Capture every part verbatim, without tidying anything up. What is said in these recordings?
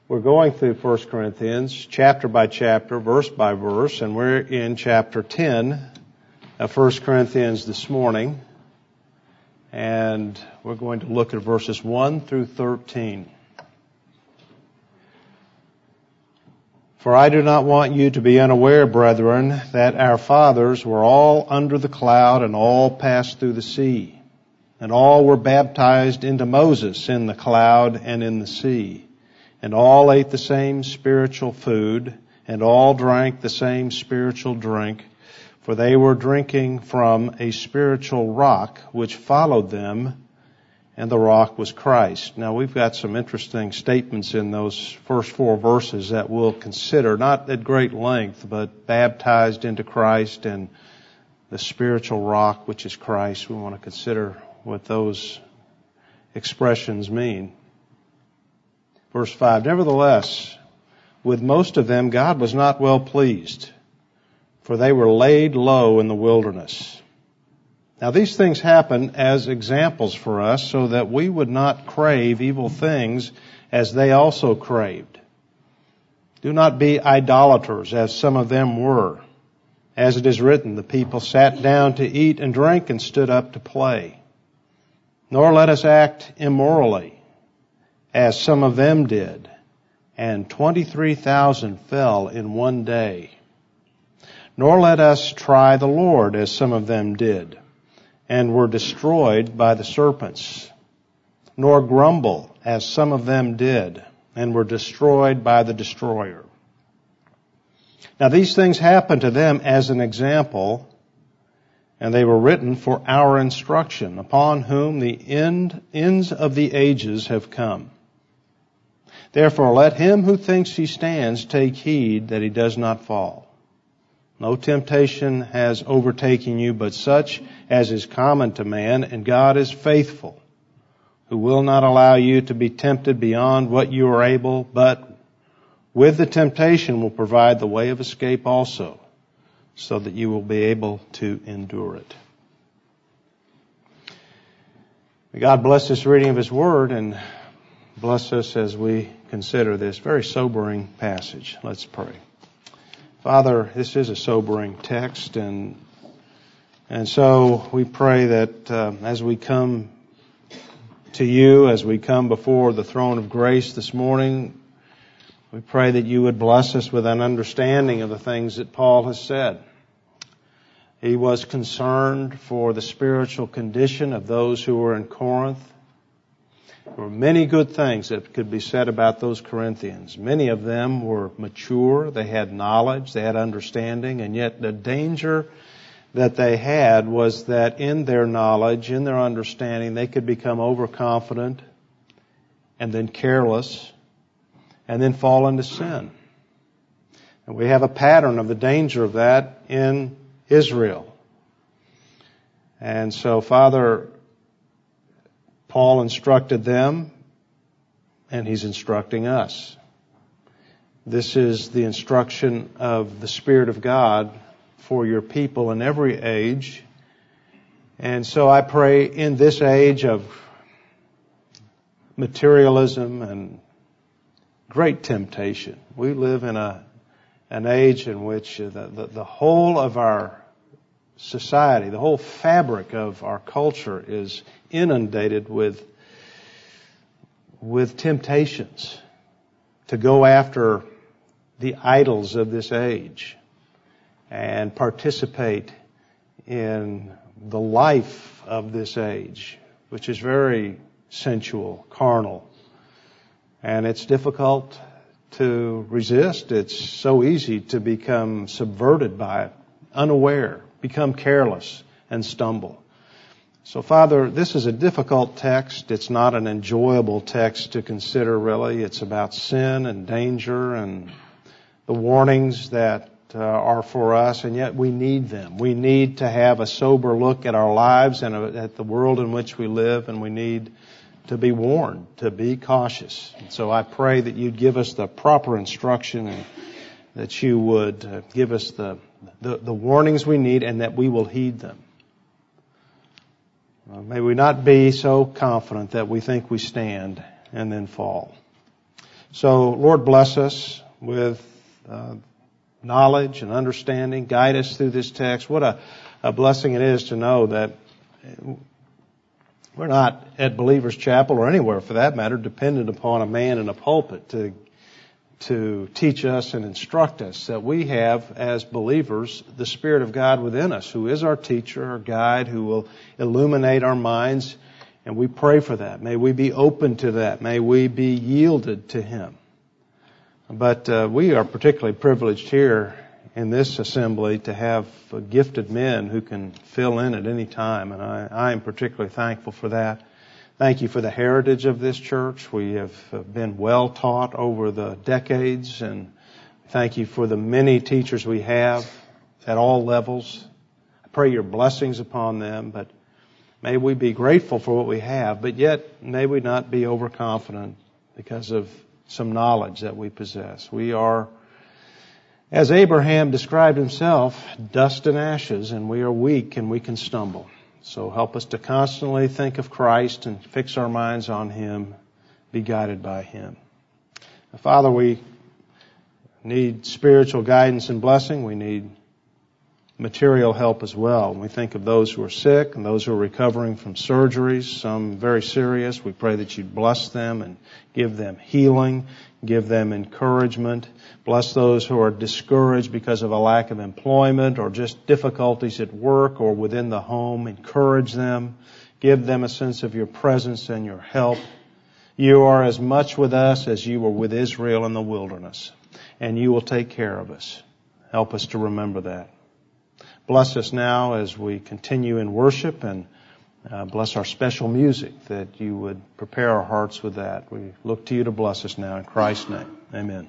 We're going through First Corinthians chapter by chapter, verse by verse, and we're in chapter ten of First Corinthians this morning. And we're going to look at verses one through thirteen. For I do not want you to be unaware, brethren, that our fathers were all under the cloud and all passed through the sea. And all were baptized into Moses in the cloud and in the sea. And all ate the same spiritual food, and all drank the same spiritual drink, for they were drinking from a spiritual rock which followed them, and the rock was Christ. Now we've got some interesting statements in those first four verses that we'll consider, not at great length, but baptized into Christ and the spiritual rock which is Christ. We want to consider what those expressions mean. Verse five, nevertheless, with most of them God was not well pleased, for they were laid low in the wilderness. Now these things happen as examples for us, so that we would not crave evil things as they also craved. Do not be idolaters, as some of them were. As it is written, the people sat down to eat and drink and stood up to play. Nor let us act immorally, as some of them did, and twenty-three thousand fell in one day. Nor let us try the Lord, as some of them did, and were destroyed by the serpents. Nor grumble, as some of them did, and were destroyed by the destroyer. Now these things happened to them as an example, and they were written for our instruction, upon whom the end, ends of the ages have come. Therefore let him who thinks he stands take heed that he does not fall. No temptation has overtaken you but such as is common to man, and God is faithful, who will not allow you to be tempted beyond what you are able, but with the temptation will provide the way of escape also, so that you will be able to endure it. May God bless this reading of His Word and bless us as we consider this very sobering passage. Let's pray. Father, this is a sobering text, and and so we pray that uh, as we come to you, as we come before the throne of grace this morning, we pray that you would bless us with an understanding of the things that Paul has said. He was concerned for the spiritual condition of those who were in Corinth. There were many good things that could be said about those Corinthians. Many of them were mature, they had knowledge, they had understanding, and yet the danger that they had was that in their knowledge, in their understanding, they could become overconfident and then careless and then fall into sin. And we have a pattern of the danger of that in Israel. And so, Father, Paul instructed them, and he's instructing us. This is the instruction of the Spirit of God for your people in every age. And so I pray in this age of materialism and great temptation, we live in a an age in which the, the, the whole of our society, the whole fabric of our culture is inundated with with temptations to go after the idols of this age and participate in the life of this age, which is very sensual, carnal, and it's difficult to resist. It's so easy to become subverted by it, unaware, become careless, and stumble. So, Father, this is a difficult text. It's not an enjoyable text to consider, really. It's about sin and danger and the warnings that uh, are for us, and yet we need them. We need to have a sober look at our lives and at the world in which we live, and we need to be warned, to be cautious. And so I pray that you'd give us the proper instruction and that you would uh, give us the, the, the warnings we need and that we will heed them. Uh, may we not be so confident that we think we stand and then fall. So, Lord, bless us with uh, knowledge and understanding. Guide us through this text. What a, a blessing it is to know that we're not at Believers Chapel or anywhere for that matter dependent upon a man in a pulpit to to teach us and instruct us. That we have, as believers, the Spirit of God within us, who is our teacher, our guide, who will illuminate our minds, and we pray for that. May we be open to that. May we be yielded to Him. But uh, we are particularly privileged here in this assembly to have uh, gifted men who can fill in at any time, and I, I am particularly thankful for that. Thank you for the heritage of this church. We have been well taught over the decades, and thank you for the many teachers we have at all levels. I pray your blessings upon them, but may we be grateful for what we have, but yet may we not be overconfident because of some knowledge that we possess. We are, as Abraham described himself, dust and ashes, and we are weak and we can stumble. So help us to constantly think of Christ and fix our minds on Him, be guided by Him. Father, we need spiritual guidance and blessing. We need material help as well. When we think of those who are sick and those who are recovering from surgeries, some very serious, we pray that you'd bless them and give them healing, give them encouragement. Bless those who are discouraged because of a lack of employment or just difficulties at work or within the home. Encourage them. Give them a sense of your presence and your help. You are as much with us as you were with Israel in the wilderness, and you will take care of us. Help us to remember that. Bless us now as we continue in worship, and uh, bless our special music, that you would prepare our hearts with that. We look to you to bless us now in Christ's name. Amen.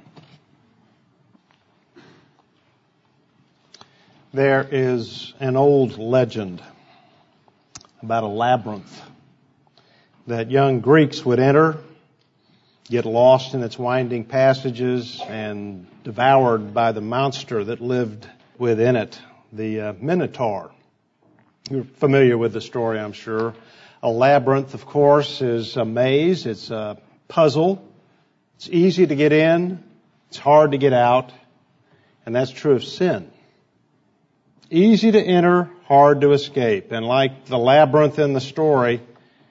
There is an old legend about a labyrinth that young Greeks would enter, get lost in its winding passages, and devoured by the monster that lived within it, the uh, Minotaur. You're familiar with the story, I'm sure. A labyrinth, of course, is a maze. It's a puzzle. It's easy to get in. It's hard to get out. And that's true of sin. Easy to enter, hard to escape. And like the labyrinth in the story,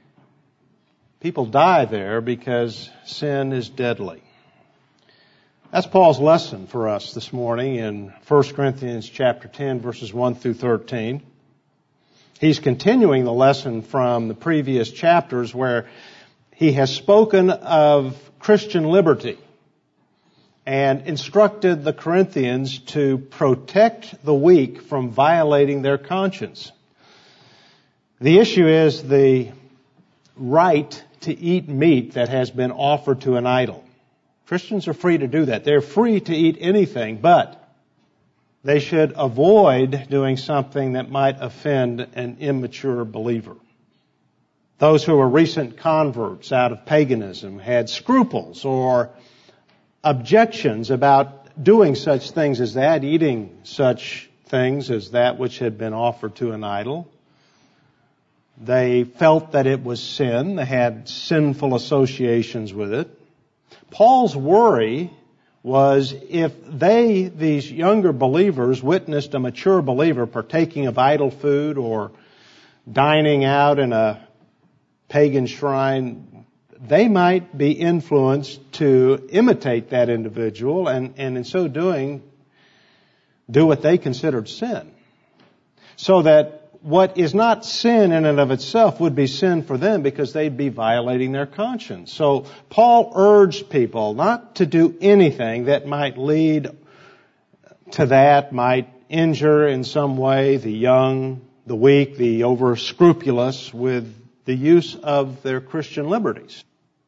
people die there because sin is deadly. That's Paul's lesson for us this morning in First Corinthians chapter ten, verses one through thirteen. He's continuing the lesson from the previous chapters where he has spoken of Christian liberty and instructed the Corinthians to protect the weak from violating their conscience. The issue is the right to eat meat that has been offered to an idol. Christians are free to do that. They're free to eat anything, but they should avoid doing something that might offend an immature believer. Those who were recent converts out of paganism had scruples or objections about doing such things as that, eating such things as that which had been offered to an idol. They felt that it was sin. They had sinful associations with it. Paul's worry was if they, these younger believers, witnessed a mature believer partaking of idol food or dining out in a pagan shrine, they might be influenced to imitate that individual and, and in so doing, do what they considered sin. So that what is not sin in and of itself would be sin for them because they'd be violating their conscience. So Paul urged people not to do anything that might lead to that, might injure in some way the young, the weak, the over-scrupulous with the use of their Christian liberties.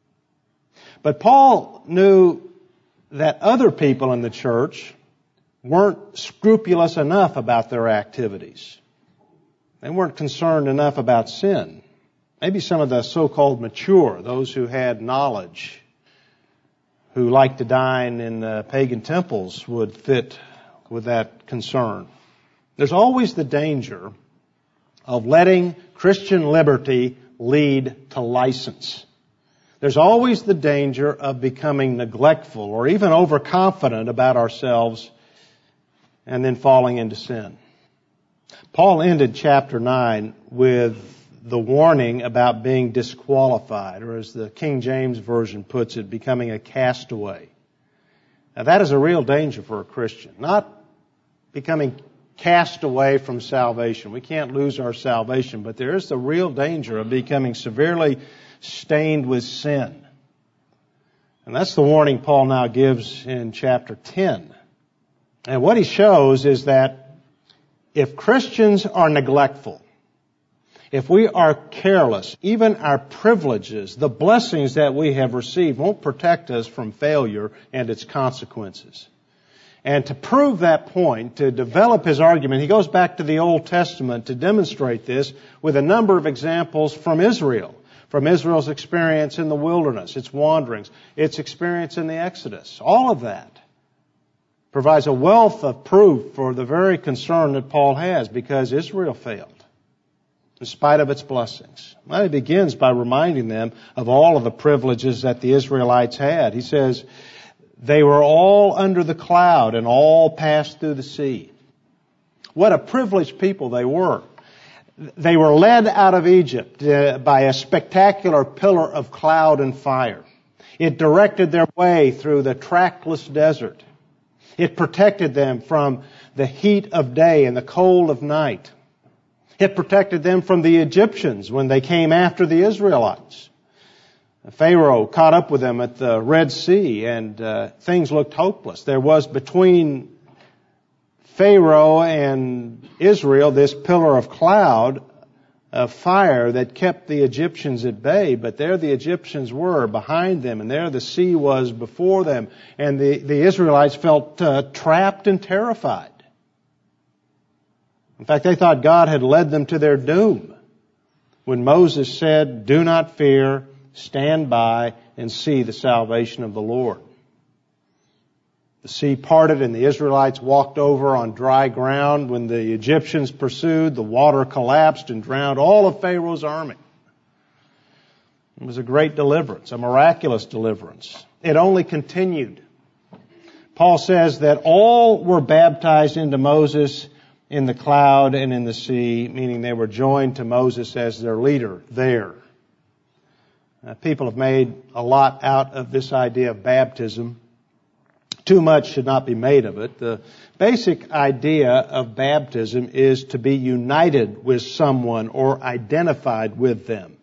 But Paul knew that other people in the church weren't scrupulous enough about their activities. They weren't concerned enough about sin. Maybe some of the so-called mature, those who had knowledge, who liked to dine in uh, pagan temples, would fit with that concern. There's always the danger of letting Christian liberty lead to license. There's always the danger of becoming neglectful or even overconfident about ourselves and then falling into sin. Paul ended chapter nine with the warning about being disqualified, or as the King James Version puts it, becoming a castaway. Now that is a real danger for a Christian. Not becoming cast away from salvation. We can't lose our salvation, but there is the real danger of becoming severely stained with sin. And that's the warning Paul now gives in chapter ten. And what he shows is that if Christians are neglectful, if we are careless, even our privileges, the blessings that we have received won't protect us from failure and its consequences. And to prove that point, to develop his argument, he goes back to the Old Testament to demonstrate this with a number of examples from Israel. From Israel's experience in the wilderness, its wanderings, its experience in the Exodus. All of that provides a wealth of proof for the very concern that Paul has, because Israel failed in spite of its blessings. Well, he begins by reminding them of all of the privileges that the Israelites had. He says, they were all under the cloud and all passed through the sea. What a privileged people they were. They were led out of Egypt uh, by a spectacular pillar of cloud and fire. It directed their way through the trackless desert. It protected them from the heat of day and the cold of night. It protected them from the Egyptians when they came after the Israelites. Pharaoh caught up with them at the Red Sea, and uh, things looked hopeless. There was between Pharaoh and Israel this pillar of cloud, of fire that kept the Egyptians at bay, but there the Egyptians were behind them, and there the sea was before them, and the, the Israelites felt uh, trapped and terrified. In fact, they thought God had led them to their doom when Moses said, "Do not fear, stand by and see the salvation of the Lord." The sea parted and the Israelites walked over on dry ground. When the Egyptians pursued, the water collapsed and drowned all of Pharaoh's army. It was a great deliverance, a miraculous deliverance. It only continued. Paul says that all were baptized into Moses in the cloud and in the sea, meaning they were joined to Moses as their leader there. Uh, people have made a lot out of this idea of baptism. Too much should not be made of it. The basic idea of baptism is to be united with someone or identified with them.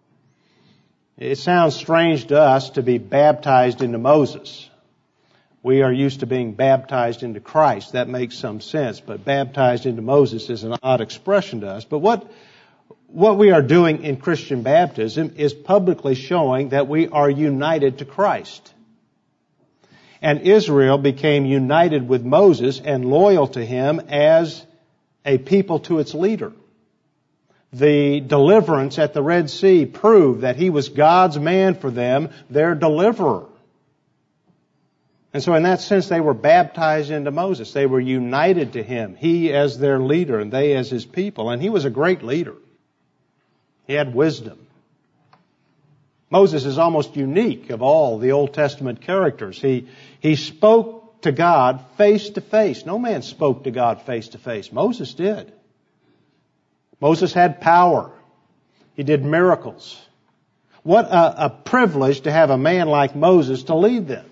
It sounds strange to us to be baptized into Moses. We are used to being baptized into Christ. That makes some sense, but baptized into Moses is an odd expression to us. But what what we are doing in Christian baptism is publicly showing that we are united to Christ. And Israel became united with Moses and loyal to him as a people to its leader. The deliverance at the Red Sea proved that he was God's man for them, their deliverer. And so in that sense, they were baptized into Moses. They were united to him, he as their leader and they as his people. And he was a great leader. He had wisdom. Moses is almost unique of all the Old Testament characters. He, he spoke to God face to face. No man spoke to God face to face. Moses did. Moses had power. He did miracles. What a, a privilege to have a man like Moses to lead them.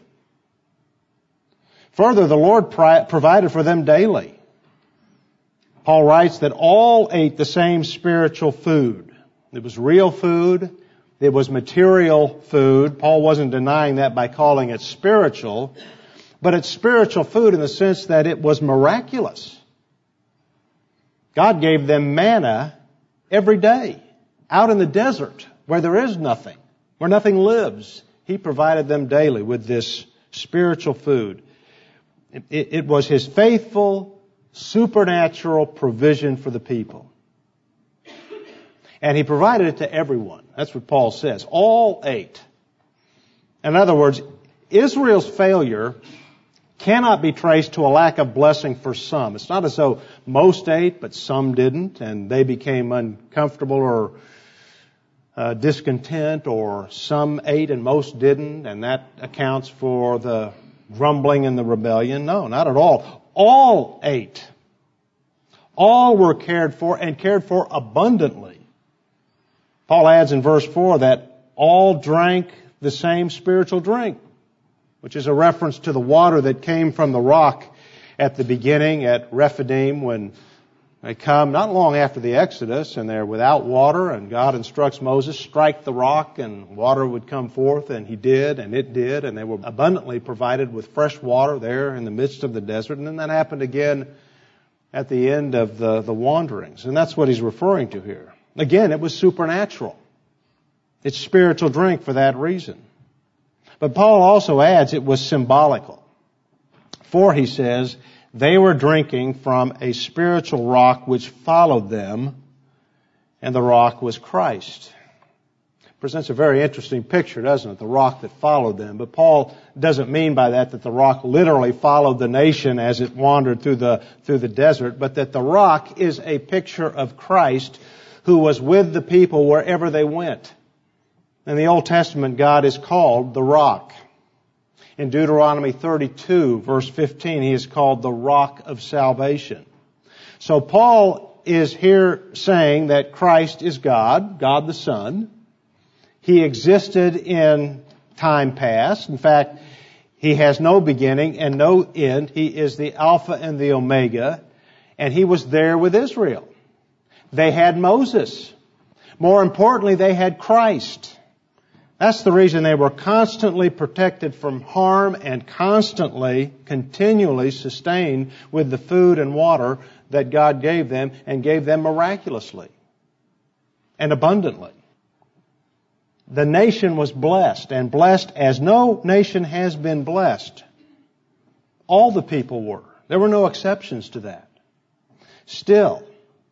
Further, the Lord pri- provided for them daily. Paul writes that all ate the same spiritual food. It was real food. It was material food. Paul wasn't denying that by calling it spiritual, but it's spiritual food in the sense that it was miraculous. God gave them manna every day out in the desert where there is nothing, where nothing lives. He provided them daily with this spiritual food. It, it, it was His faithful, supernatural provision for the people. And He provided it to everyone. That's what Paul says. All ate. In other words, Israel's failure cannot be traced to a lack of blessing for some. It's not as though most ate, but some didn't, and they became uncomfortable or uh, discontent, or some ate and most didn't, and that accounts for the grumbling and the rebellion. No, not at all. All ate. All were cared for, and cared for abundantly. Paul adds in verse four that all drank the same spiritual drink, which is a reference to the water that came from the rock at the beginning at Rephidim, when they come not long after the Exodus, and they're without water, and God instructs Moses, strike the rock and water would come forth, and he did, and it did, and they were abundantly provided with fresh water there in the midst of the desert. And then that happened again at the end of the, the wanderings. And that's what he's referring to here. Again, it was supernatural. It's spiritual drink for that reason. But Paul also adds it was symbolical. For, he says, they were drinking from a spiritual rock which followed them, and the rock was Christ. Presents a very interesting picture, doesn't it? The rock that followed them. But Paul doesn't mean by that that the rock literally followed the nation as it wandered through the, through the desert, but that the rock is a picture of Christ who was with the people wherever they went. In the Old Testament, God is called the rock. In Deuteronomy thirty-two, verse fifteen, he is called the rock of salvation. So Paul is here saying that Christ is God, God the Son. He existed in time past. In fact, he has no beginning and no end. He is the Alpha and the Omega, and he was there with Israel. They had Moses. More importantly, they had Christ. That's the reason they were constantly protected from harm and constantly, continually sustained with the food and water that God gave them, and gave them miraculously and abundantly. The nation was blessed, and blessed as no nation has been blessed. All the people were. There were no exceptions to that. Still,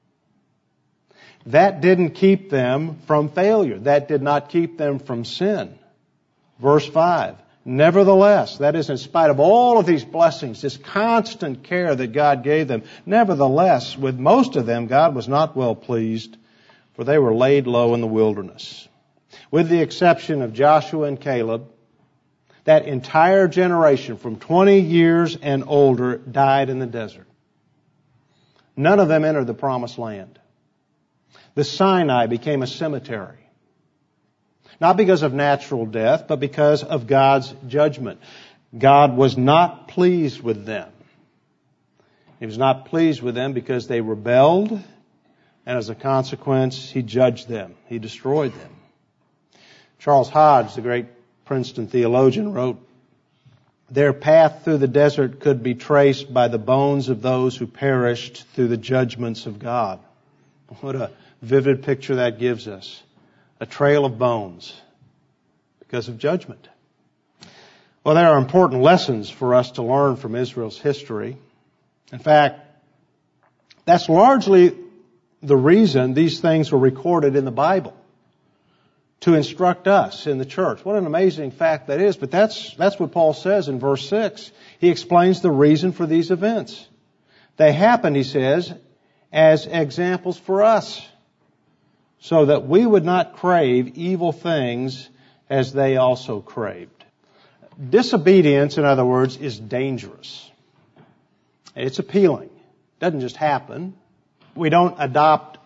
that didn't keep them from failure. That did not keep them from sin. Verse five. Nevertheless, that is in spite of all of these blessings, this constant care that God gave them, nevertheless, with most of them, God was not well pleased, for they were laid low in the wilderness. With the exception of Joshua and Caleb, that entire generation from twenty years and older died in the desert. None of them entered the promised land. The Sinai became a cemetery. Not because of natural death, but because of God's judgment. God was not pleased with them. He was not pleased with them because they rebelled, and as a consequence, He judged them. He destroyed them. Charles Hodge, the great Princeton theologian, wrote, "Their path through the desert could be traced by the bones of those who perished through the judgments of God." What a vivid picture that gives us. A trail of bones because of judgment. Well, there are important lessons for us to learn from Israel's history. In fact, that's largely the reason these things were recorded in the Bible, to instruct us in the church. What an amazing fact that is. But that's, that's what Paul says in verse six. He explains the reason for these events. They happened, he says, as examples for us, so that we would not crave evil things as they also craved. Disobedience, in other words, is dangerous. It's appealing. It doesn't just happen. We don't adopt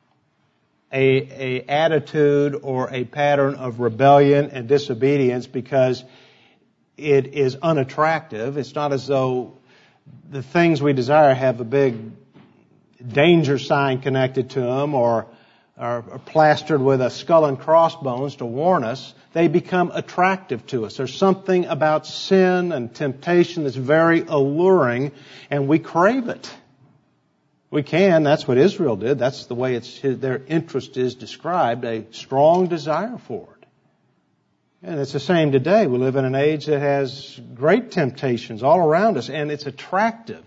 a, a attitude or a pattern of rebellion and disobedience because it is unattractive. It's not as though the things we desire have a big danger sign connected to them or are plastered with a skull and crossbones to warn us. They become attractive to us. There's something about sin and temptation that's very alluring, and we crave it. We can. That's what Israel did. That's the way it's their interest is described, a strong desire for it. And it's the same today. We live in an age that has great temptations all around us, and it's attractive.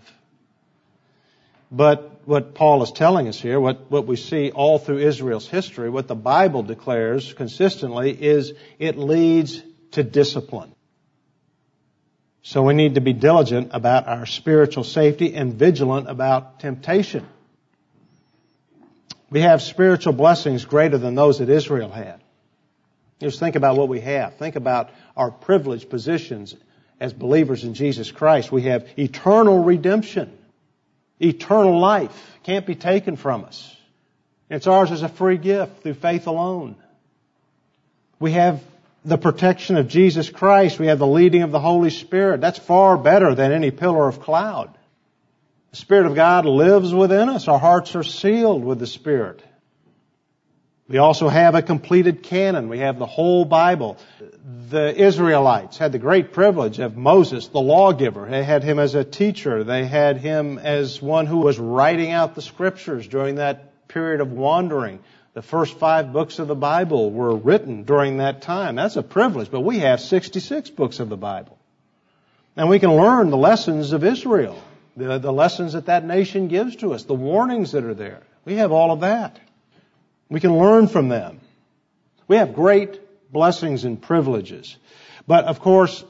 But what Paul is telling us here, what, what we see all through Israel's history, what the Bible declares consistently is it leads to discipline. So we need to be diligent about our spiritual safety and vigilant about temptation. We have spiritual blessings greater than those that Israel had. Just think about what we have. Think about our privileged positions as believers in Jesus Christ. We have eternal redemption, eternal life. Can't be taken from us. It's ours as a free gift through faith alone. We have the protection of Jesus Christ. We have the leading of the Holy Spirit. That's far better than any pillar of cloud. The Spirit of God lives within us. Our hearts are sealed with the Spirit. We also have a completed canon. We have the whole Bible. The Israelites had the great privilege of Moses, the lawgiver. They had him as a teacher. They had him as one who was writing out the Scriptures during that period of wandering. The first five books of the Bible were written during that time. That's a privilege, but we have sixty-six books of the Bible. And we can learn the lessons of Israel, the, the lessons that that nation gives to us, the warnings that are there. We have all of that. We can learn from them. We have great blessings and privileges. But of course,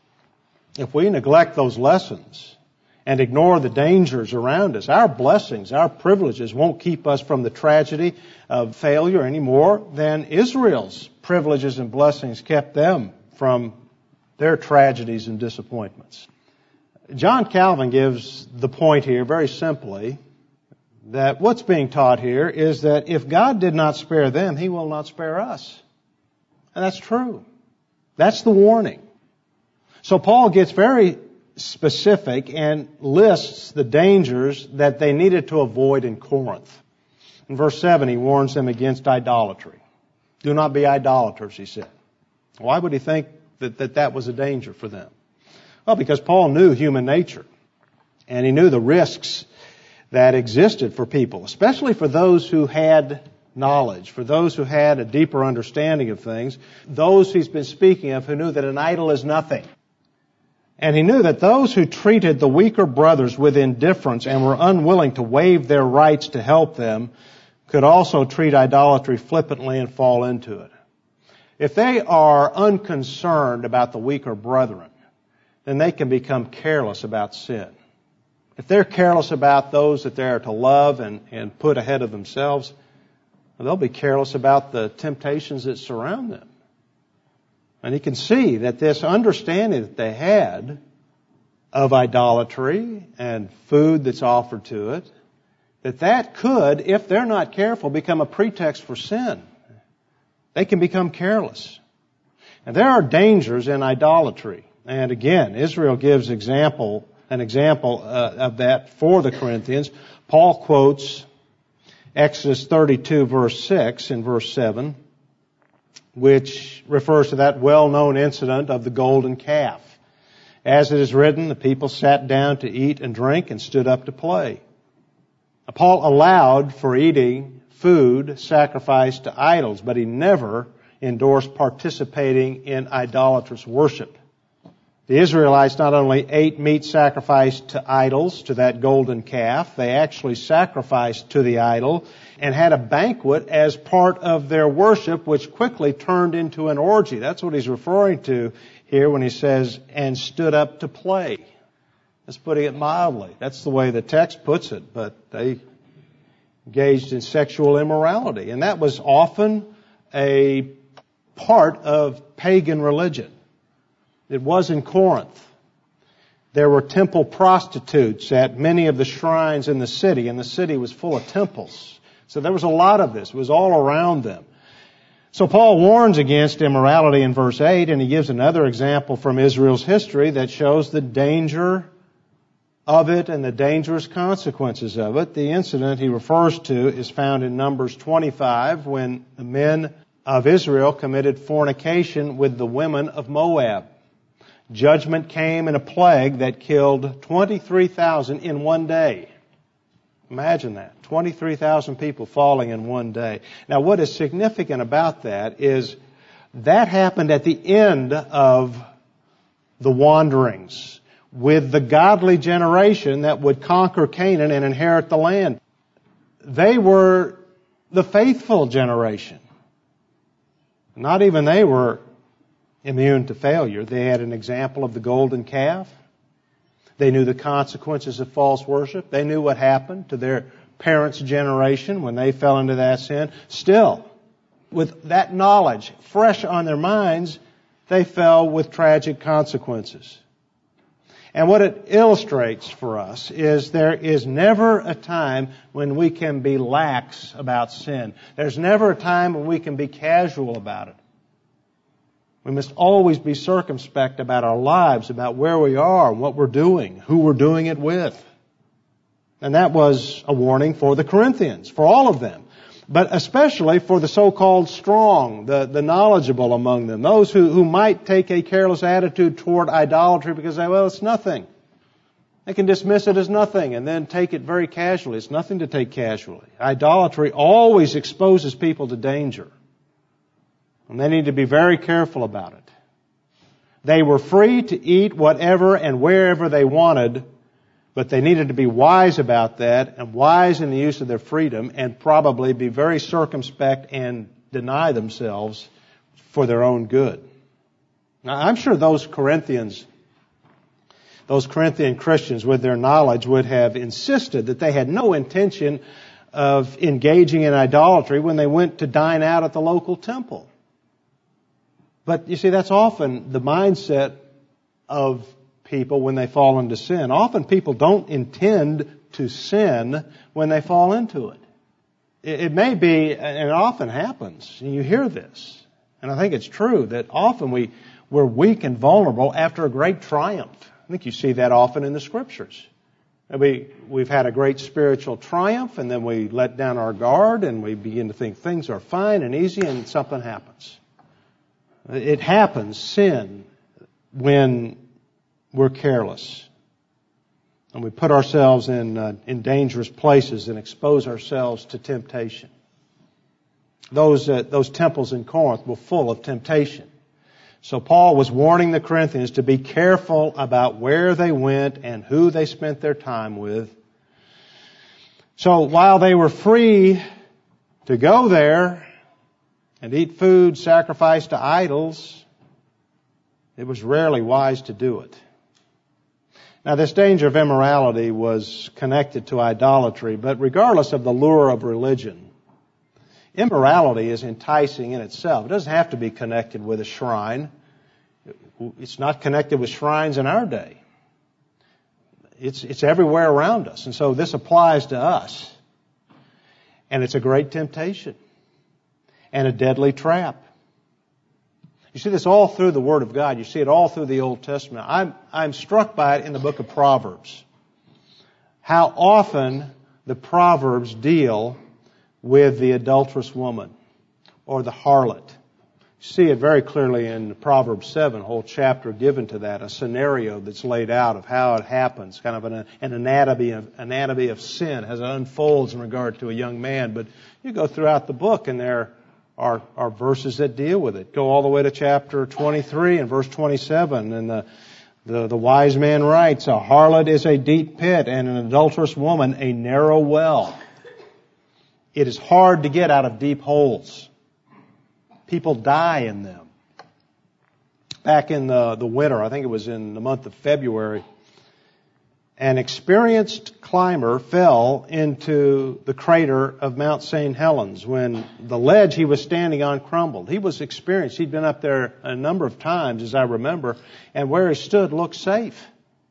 if we neglect those lessons and ignore the dangers around us, our blessings, our privileges won't keep us from the tragedy of failure any more than Israel's privileges and blessings kept them from their tragedies and disappointments. John Calvin gives the point here very simply, that what's being taught here is that if God did not spare them, He will not spare us. And that's true. That's the warning. So Paul gets very specific and lists the dangers that they needed to avoid in Corinth. In verse seven, he warns them against idolatry. Do not be idolaters, he said. Why would he think that that, that was a danger for them? Well, because Paul knew human nature. And he knew the risks that existed for people, especially for those who had knowledge, for those who had a deeper understanding of things, those he's been speaking of who knew that an idol is nothing. And he knew that those who treated the weaker brothers with indifference and were unwilling to waive their rights to help them could also treat idolatry flippantly and fall into it. If they are unconcerned about the weaker brethren, then they can become careless about sin. If they're careless about those that they're to love and, and put ahead of themselves, well, they'll be careless about the temptations that surround them. And you can see that this understanding that they had of idolatry and food that's offered to it, that that could, if they're not careful, become a pretext for sin. They can become careless. And there are dangers in idolatry. And again, Israel gives example An example uh, of that for the Corinthians. Paul quotes Exodus thirty-two verse six in verse seven, which refers to that well-known incident of the golden calf. As it is written, the people sat down to eat and drink and stood up to play. Now, Paul allowed for eating food sacrificed to idols, but he never endorsed participating in idolatrous worship. The Israelites not only ate meat sacrificed to idols, to that golden calf, they actually sacrificed to the idol and had a banquet as part of their worship, which quickly turned into an orgy. That's what he's referring to here when he says, and stood up to play. That's putting it mildly. That's the way the text puts it, but they engaged in sexual immorality. And that was often a part of pagan religion. It was in Corinth. There were temple prostitutes at many of the shrines in the city, and the city was full of temples. So there was a lot of this. It was all around them. So Paul warns against immorality in verse eight, and he gives another example from Israel's history that shows the danger of it and the dangerous consequences of it. The incident he refers to is found in Numbers twenty-five, when the men of Israel committed fornication with the women of Moab. Judgment came in a plague that killed twenty-three thousand in one day. Imagine that. twenty-three thousand people falling in one day. Now, what is significant about that is that happened at the end of the wanderings with the godly generation that would conquer Canaan and inherit the land. They were the faithful generation. Not even they were immune to failure. They had an example of the golden calf. They knew the consequences of false worship. They knew what happened to their parents' generation when they fell into that sin. Still, with that knowledge fresh on their minds, they fell with tragic consequences. And what it illustrates for us is there is never a time when we can be lax about sin. There's never a time when we can be casual about it. We must always be circumspect about our lives, about where we are, what we're doing, who we're doing it with. And that was a warning for the Corinthians, for all of them. But especially for the so-called strong, the, the knowledgeable among them, those who, who might take a careless attitude toward idolatry because they, well, it's nothing. They can dismiss it as nothing and then take it very casually. It's nothing to take casually. Idolatry always exposes people to danger. And they need to be very careful about it. They were free to eat whatever and wherever they wanted, but they needed to be wise about that and wise in the use of their freedom and probably be very circumspect and deny themselves for their own good. Now, I'm sure those Corinthians, those Corinthian Christians with their knowledge would have insisted that they had no intention of engaging in idolatry when they went to dine out at the local temple. But you see, that's often the mindset of people when they fall into sin. Often people don't intend to sin when they fall into it. It may be, and it often happens, and you hear this, and I think it's true, that often we, we're weak and vulnerable after a great triumph. I think you see that often in the Scriptures. We, we've had a great spiritual triumph, and then we let down our guard, and we begin to think things are fine and easy, and something happens. It happens, sin, when we're careless and we put ourselves in uh, in dangerous places and expose ourselves to temptation. Those uh, those temples in Corinth were full of temptation. So Paul was warning the Corinthians to be careful about where they went and who they spent their time with. So while they were free to go there and eat food sacrificed to idols, it was rarely wise to do it. Now, this danger of immorality was connected to idolatry, but regardless of the lure of religion, immorality is enticing in itself. It doesn't have to be connected with a shrine. It's not connected with shrines in our day. It's, it's everywhere around us, and so this applies to us. And it's a great temptation and a deadly trap. You see this all through the Word of God. You see it all through the Old Testament. I'm, I'm struck by it in the book of Proverbs. How often the Proverbs deal with the adulterous woman or the harlot. You see it very clearly in Proverbs seven, a whole chapter given to that, a scenario that's laid out of how it happens, kind of an, an anatomy of anatomy of sin as it unfolds in regard to a young man. But you go throughout the book and there Are, are verses that deal with it. Go all the way to chapter twenty-three and verse twenty-seven. And the, the, the wise man writes, a harlot is a deep pit and an adulterous woman a narrow well. It is hard to get out of deep holes. People die in them. Back in the, the winter, I think it was in the month of February, an experienced climber fell into the crater of Mount Saint Helens when the ledge he was standing on crumbled. He was experienced. He'd been up there a number of times, as I remember, and where he stood looked safe.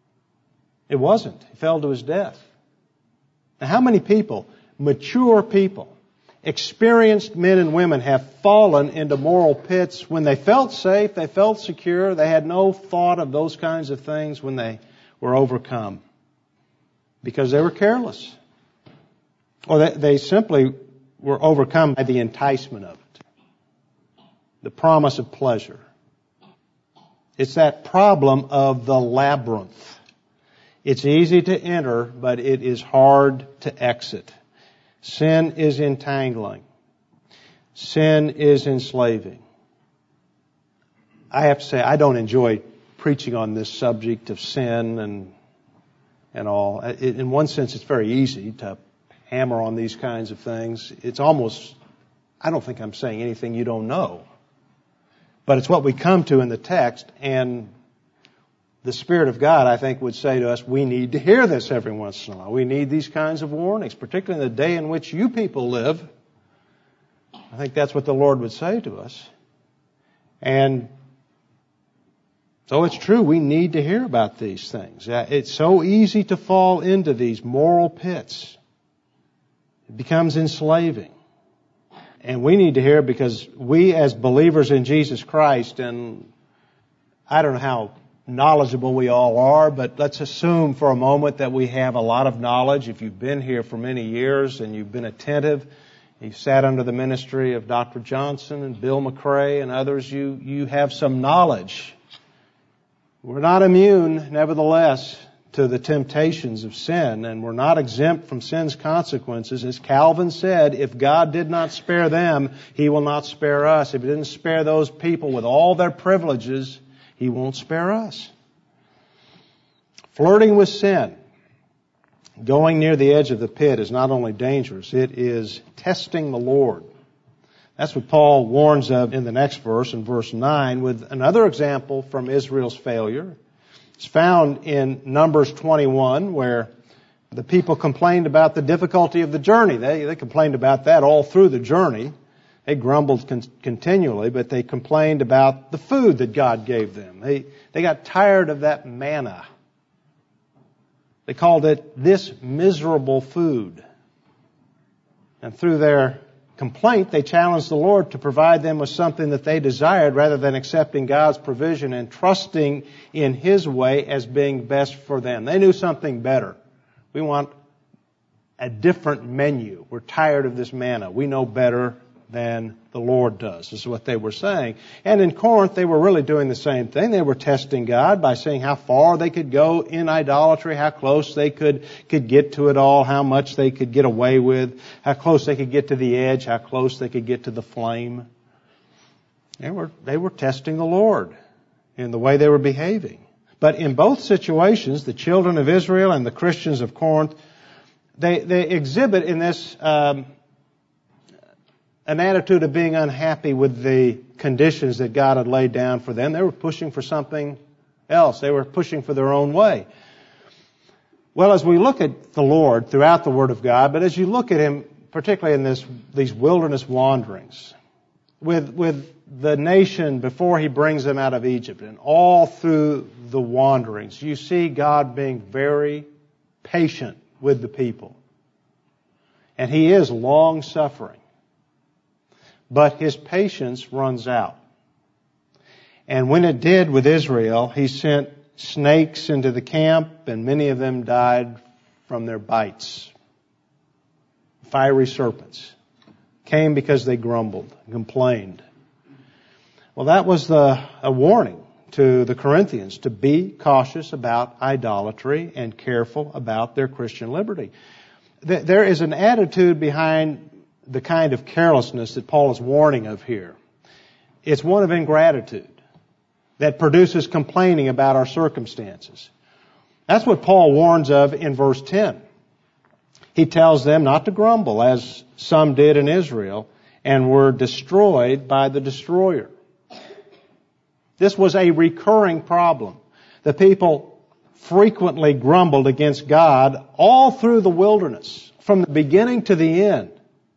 It wasn't. He fell to his death. Now, how many people, mature people, experienced men and women have fallen into moral pits when they felt safe, they felt secure, they had no thought of those kinds of things when they were overcome? Because they were careless. Or they, they simply were overcome by the enticement of it. The promise of pleasure. It's that problem of the labyrinth. It's easy to enter, but it is hard to exit. Sin is entangling. Sin is enslaving. I have to say, I don't enjoy preaching on this subject of sin and and all. In one sense, it's very easy to hammer on these kinds of things. It's almost, I don't think I'm saying anything you don't know. But it's what we come to in the text, and the Spirit of God, I think, would say to us, we need to hear this every once in a while. We need these kinds of warnings, particularly in the day in which you people live. I think that's what the Lord would say to us. And so it's true, we need to hear about these things. It's so easy to fall into these moral pits. It becomes enslaving. And we need to hear because we as believers in Jesus Christ, and I don't know how knowledgeable we all are, but let's assume for a moment that we have a lot of knowledge. If you've been here for many years and you've been attentive, you've sat under the ministry of Doctor Johnson and Bill McRae and others, you, you have some knowledge. We're not immune, nevertheless, to the temptations of sin, and we're not exempt from sin's consequences. As Calvin said, if God did not spare them, He will not spare us. If He didn't spare those people with all their privileges, He won't spare us. Flirting with sin, going near the edge of the pit, is not only dangerous, it is testing the Lord. That's what Paul warns of in the next verse, in verse nine, with another example from Israel's failure. It's found in Numbers twenty-one, where the people complained about the difficulty of the journey. They, they complained about that all through the journey. They grumbled con- continually, but they complained about the food that God gave them. They, they got tired of that manna. They called it this miserable food. And through their complaint, they challenged the Lord to provide them with something that they desired rather than accepting God's provision and trusting in His way as being best for them. They knew something better. We want a different menu. We're tired of this manna. We know better than the Lord does, is what they were saying. And in Corinth, they were really doing the same thing. They were testing God by saying how far they could go in idolatry, how close they could, could get to it all, how much they could get away with, how close they could get to the edge, how close they could get to the flame. They were, they were testing the Lord in the way they were behaving. But in both situations, the children of Israel and the Christians of Corinth, they, they exhibit in this, um, an attitude of being unhappy with the conditions that God had laid down for them. They were pushing for something else. They were pushing for their own way. Well, as we look at the Lord throughout the Word of God, but as you look at Him, particularly in this, these wilderness wanderings, with, with the nation before He brings them out of Egypt, and all through the wanderings, you see God being very patient with the people. And He is long-suffering. But His patience runs out. And when it did with Israel, He sent snakes into the camp, and many of them died from their bites. Fiery serpents came because they grumbled, complained. Well, that was the, a warning to the Corinthians to be cautious about idolatry and careful about their Christian liberty. There is an attitude behind the kind of carelessness that Paul is warning of here. It's one of ingratitude that produces complaining about our circumstances. That's what Paul warns of in verse ten. He tells them not to grumble, as some did in Israel, and were destroyed by the destroyer. This was a recurring problem. The people frequently grumbled against God all through the wilderness, from the beginning to the end.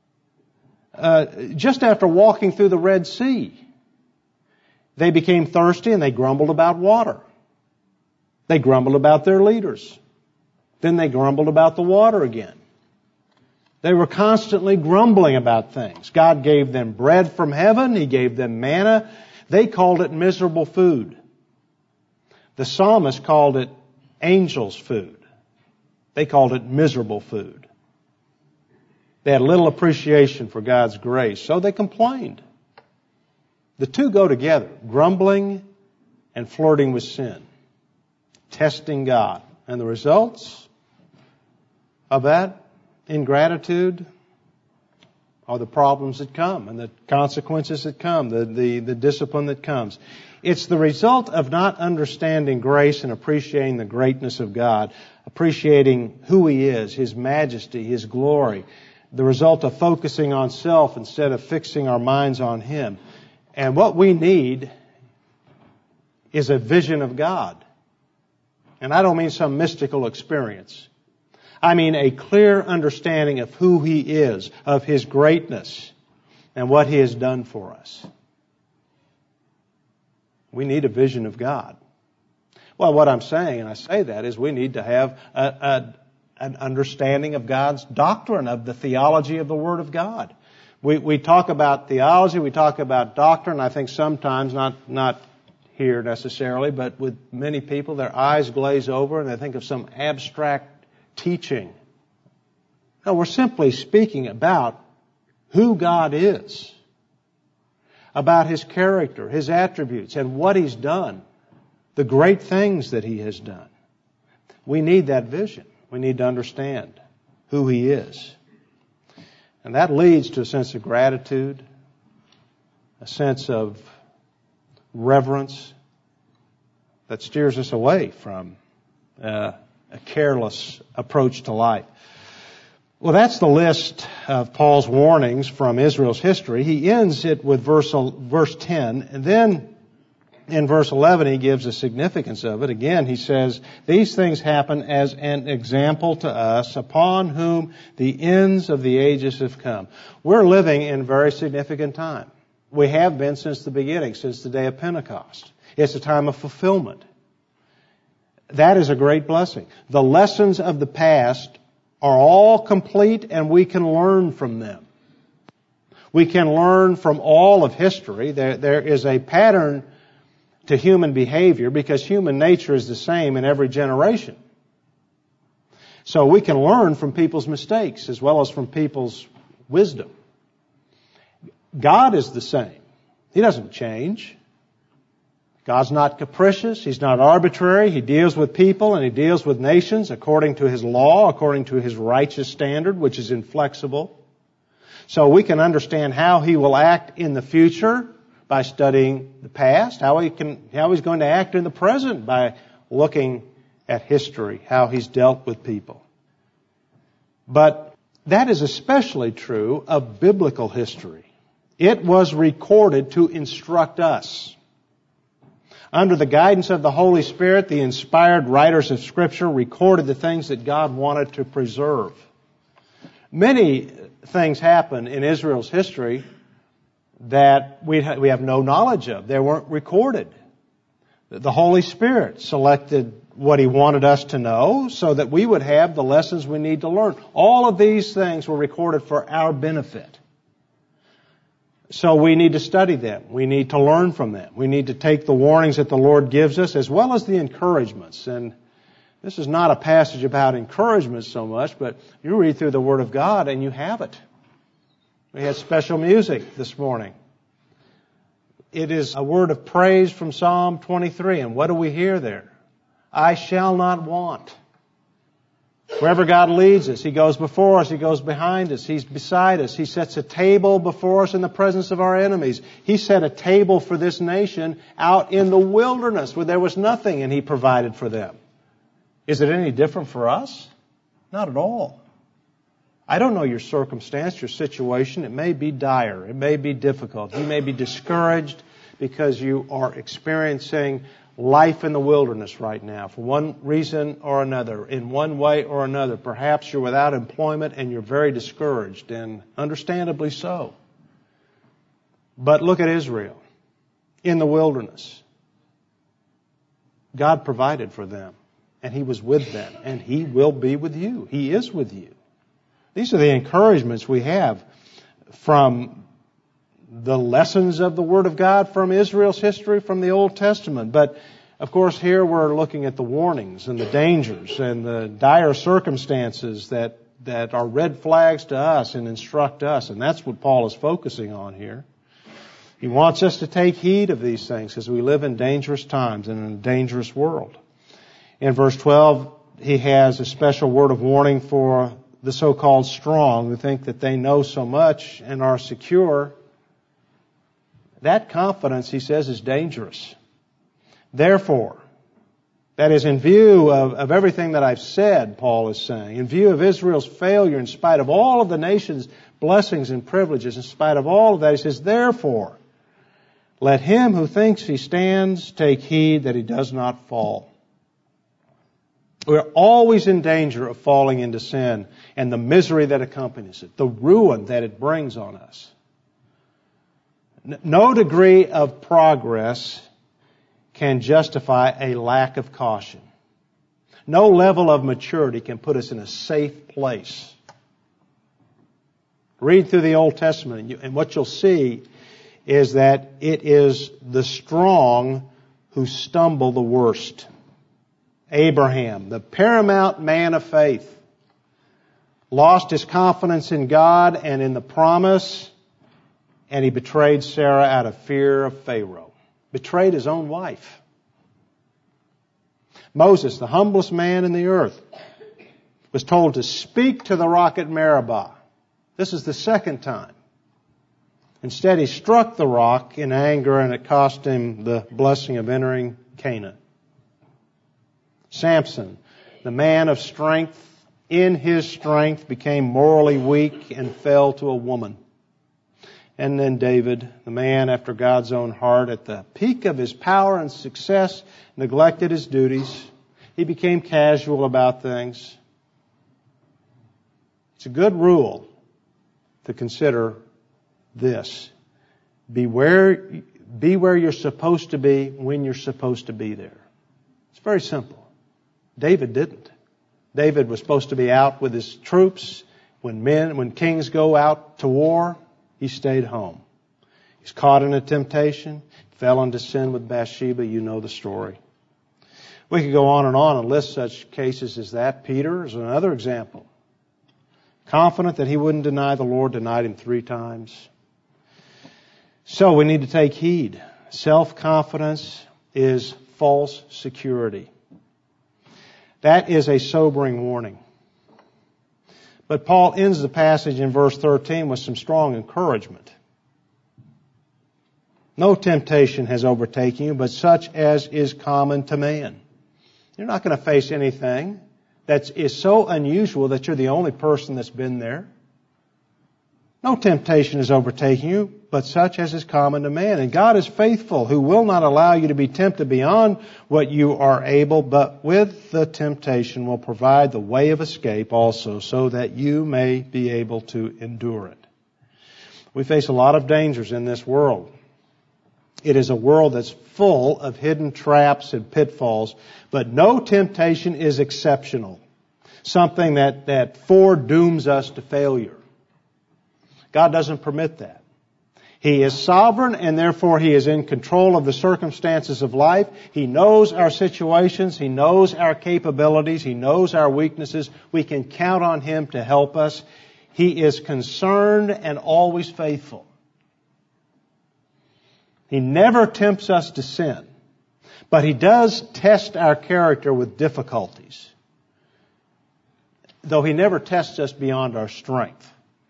Uh, just after walking through the Red Sea, they became thirsty and they grumbled about water. They grumbled about their leaders. Then they grumbled about the water again. They were constantly grumbling about things. God gave them bread from heaven. He gave them manna. They called it miserable food. The psalmist called it angels' food. They called it miserable food. They had little appreciation for God's grace, so they complained. The two go together, grumbling and flirting with sin, testing God. And the results of that ingratitude are the problems that come and the consequences that come, the, the, the discipline that comes. It's the result of not understanding grace and appreciating the greatness of God, appreciating who He is, His majesty, His glory, the result of focusing on self instead of fixing our minds on Him. And what we need is a vision of God. And I don't mean some mystical experience. I mean a clear understanding of who He is, of His greatness, and what He has done for us. We need a vision of God. Well, what I'm saying, and I say that, is we need to have a, a, an understanding of God's doctrine, of the theology of the Word of God. We, we talk about theology, we talk about doctrine. I think sometimes, not, not here necessarily, but with many people, their eyes glaze over and they think of some abstract teaching. No, we're simply speaking about who God is, about His character, His attributes, and what He's done, the great things that He has done. We need that vision. We need to understand who He is. And that leads to a sense of gratitude, a sense of reverence that steers us away from uh, a careless approach to life. Well, that's the list of Paul's warnings from Israel's history. He ends it with verse, verse ten, and then in verse eleven he gives the significance of it. Again, he says, "These things happen as an example to us, upon whom the ends of the ages have come." We're living in very significant time. We have been since the beginning, since the day of Pentecost. It's a time of fulfillment. That is a great blessing. The lessons of the past are all complete, and we can learn from them. We can learn from all of history. There, there is a pattern to human behavior because human nature is the same in every generation. So we can learn from people's mistakes as well as from people's wisdom. God is the same. He doesn't change. God's not capricious. He's not arbitrary. He deals with people and He deals with nations according to His law, according to His righteous standard, which is inflexible. So we can understand how He will act in the future by studying the past, how He can, how He's going to act in the present by looking at history, how He's dealt with people. But that is especially true of biblical history. It was recorded to instruct us. Under the guidance of the Holy Spirit, the inspired writers of Scripture recorded the things that God wanted to preserve. Many things happen in Israel's history that we ha- we have no knowledge of. They weren't recorded. The Holy Spirit selected what He wanted us to know so that we would have the lessons we need to learn. All of these things were recorded for our benefit. So we need to study them. We need to learn from them. We need to take the warnings that the Lord gives us as well as the encouragements. And this is not a passage about encouragement so much, but you read through the Word of God and you have it. We had special music this morning. It is a word of praise from Psalm twenty-three. And what do we hear there? I shall not want. Wherever God leads us, He goes before us, He goes behind us, He's beside us. He sets a table before us in the presence of our enemies. He set a table for this nation out in the wilderness where there was nothing, and He provided for them. Is it any different for us? Not at all. I don't know your circumstance, your situation. It may be dire. It may be difficult. You may be discouraged because you are experiencing life in the wilderness right now for one reason or another, in one way or another. Perhaps you're without employment and you're very discouraged, and understandably so. But look at Israel in the wilderness. God provided for them, and He was with them, and He will be with you. He is with you. These are the encouragements we have from the lessons of the Word of God from Israel's history, from the Old Testament. But, of course, here we're looking at the warnings and the dangers and the dire circumstances that, that are red flags to us and instruct us. And that's what Paul is focusing on here. He wants us to take heed of these things because we live in dangerous times and in a dangerous world. In verse twelve, he has a special word of warning for the so-called strong who think that they know so much and are secure. That confidence, he says, is dangerous. Therefore, that is, in view of, of everything that I've said, Paul is saying, in view of Israel's failure, in spite of all of the nation's blessings and privileges, in spite of all of that, he says, therefore, let him who thinks he stands take heed that he does not fall. We're always in danger of falling into sin and the misery that accompanies it, the ruin that it brings on us. No degree of progress can justify a lack of caution. No level of maturity can put us in a safe place. Read through the Old Testament, and what you'll see is that it is the strong who stumble the worst. Abraham, the paramount man of faith, lost his confidence in God and in the promise, and he betrayed Sarah out of fear of Pharaoh. Betrayed his own wife. Moses, the humblest man in the earth, was told to speak to the rock at Meribah. This is the second time. Instead, he struck the rock in anger, and it cost him the blessing of entering Canaan. Samson, the man of strength, in his strength became morally weak and fell to a woman. And then David, the man after God's own heart, at the peak of his power and success, neglected his duties. He became casual about things. It's a good rule to consider this. Be where, be where you're supposed to be when you're supposed to be there. It's very simple. David didn't. David was supposed to be out with his troops. When men, when kings go out to war, he stayed home. He's caught in a temptation, fell into sin with Bathsheba. You know the story. We could go on and on and list such cases as that. Peter is another example. Confident that he wouldn't deny the Lord, denied him three times. So we need to take heed. Self-confidence is false security. That is a sobering warning. But Paul ends the passage in verse thirteen with some strong encouragement. No temptation has overtaken you, but such as is common to man. You're not going to face anything that is so unusual that you're the only person that's been there. No temptation is overtaking you, but such as is common to man. And God is faithful, who will not allow you to be tempted beyond what you are able, but with the temptation will provide the way of escape also, so that you may be able to endure it. We face a lot of dangers in this world. It is a world that's full of hidden traps and pitfalls, but no temptation is exceptional. Something that, that foredooms us to failure. God doesn't permit that. He is sovereign, and therefore He is in control of the circumstances of life. He knows our situations. He knows our capabilities. He knows our weaknesses. We can count on Him to help us. He is concerned and always faithful. He never tempts us to sin, but He does test our character with difficulties, though He never tests us beyond our strength.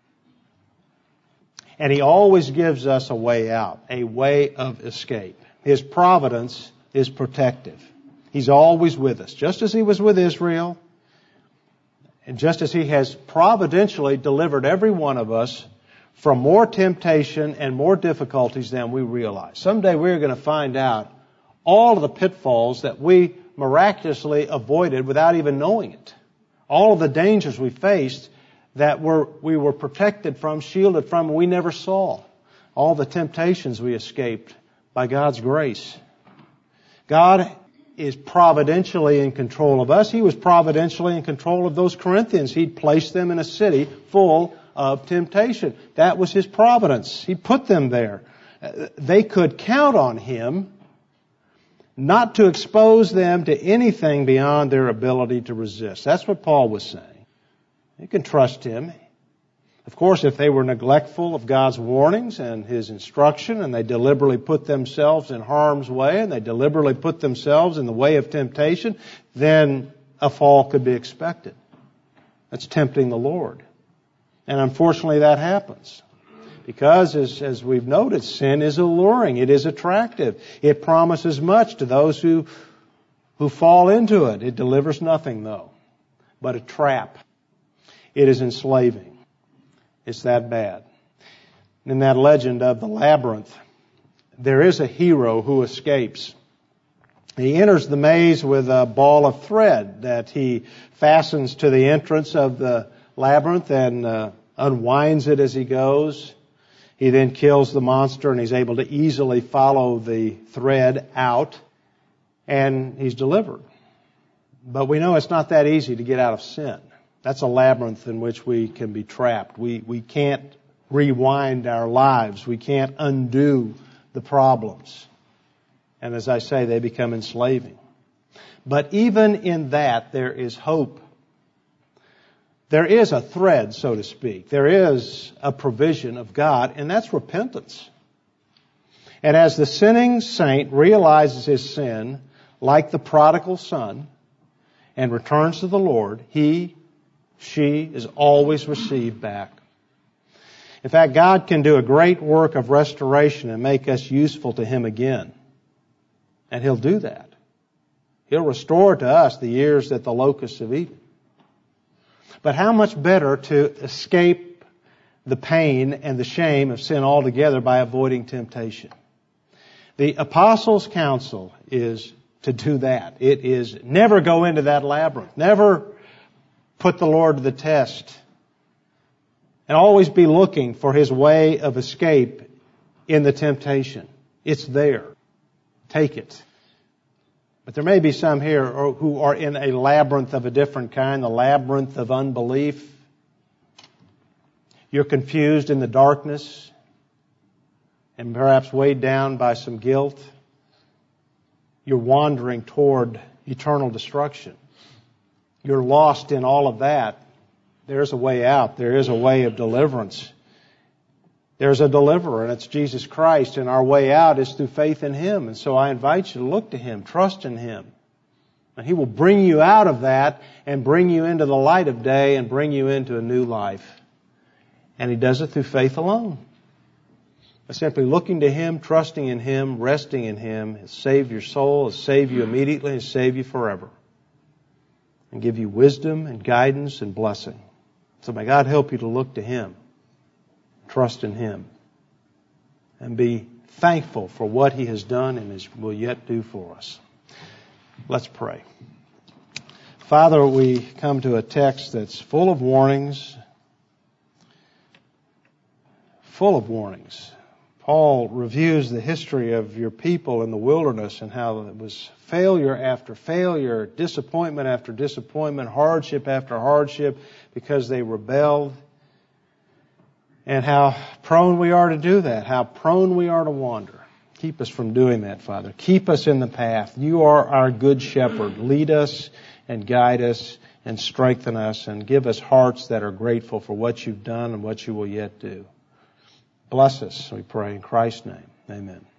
And He always gives us a way out, a way of escape. His providence is protective. He's always with us, just as He was with Israel, and just as He has providentially delivered every one of us from more temptation and more difficulties than we realize. Someday we're going to find out all of the pitfalls that we miraculously avoided without even knowing it. All of the dangers we faced that were, we were protected from, shielded from, and we never saw. All the temptations we escaped by God's grace. God is providentially in control of us. He was providentially in control of those Corinthians. He'd placed them in a city full of temptation. That was His providence. He put them there. They could count on Him not to expose them to anything beyond their ability to resist. That's what Paul was saying. You can trust Him. Of course, if they were neglectful of God's warnings and His instruction, and they deliberately put themselves in harm's way, and they deliberately put themselves in the way of temptation, then a fall could be expected. That's tempting the Lord. And unfortunately that happens. Because, as, as we've noted, sin is alluring. It is attractive. It promises much to those who, who fall into it. It delivers nothing, though, but a trap. It is enslaving. It's that bad. In that legend of the labyrinth, there is a hero who escapes. He enters the maze with a ball of thread that he fastens to the entrance of the labyrinth and uh, unwinds it as he goes. He then kills the monster, and he's able to easily follow the thread out, and he's delivered. But we know it's not that easy to get out of sin. That's a labyrinth in which we can be trapped. We, we can't rewind our lives. We can't undo the problems. And as I say, they become enslaving. But even in that, there is hope. There is a thread, so to speak. There is a provision of God, and that's repentance. And as the sinning saint realizes his sin, like the prodigal son, and returns to the Lord, he, she is always received back. In fact, God can do a great work of restoration and make us useful to Him again. And He'll do that. He'll restore to us the years that the locusts have eaten. But how much better to escape the pain and the shame of sin altogether by avoiding temptation. The Apostles' counsel is to do that. It is never go into that labyrinth. Never put the Lord to the test. And always be looking for His way of escape in the temptation. It's there. Take it. But there may be some here who are in a labyrinth of a different kind, the labyrinth of unbelief. You're confused in the darkness and perhaps weighed down by some guilt. You're wandering toward eternal destruction. You're lost in all of that. There's a way out. There is a way of deliverance. There's a deliverer, and it's Jesus Christ, and our way out is through faith in Him. And so I invite you to look to Him, trust in Him. And He will bring you out of that and bring you into the light of day and bring you into a new life. And He does it through faith alone. By simply looking to Him, trusting in Him, resting in Him, He'll save your soul, He'll save you immediately, He'll save you forever. And give you wisdom and guidance and blessing. So may God help you to look to Him. Trust in Him. And be thankful for what He has done and will yet do for us. Let's pray. Father, we come to a text that's full of warnings. Full of warnings. Paul reviews the history of your people in the wilderness and how it was failure after failure, disappointment after disappointment, hardship after hardship because they rebelled. And how prone we are to do that, how prone we are to wander. Keep us from doing that, Father. Keep us in the path. You are our good shepherd. Lead us and guide us and strengthen us and give us hearts that are grateful for what you've done and what you will yet do. Bless us, we pray in Christ's name. Amen.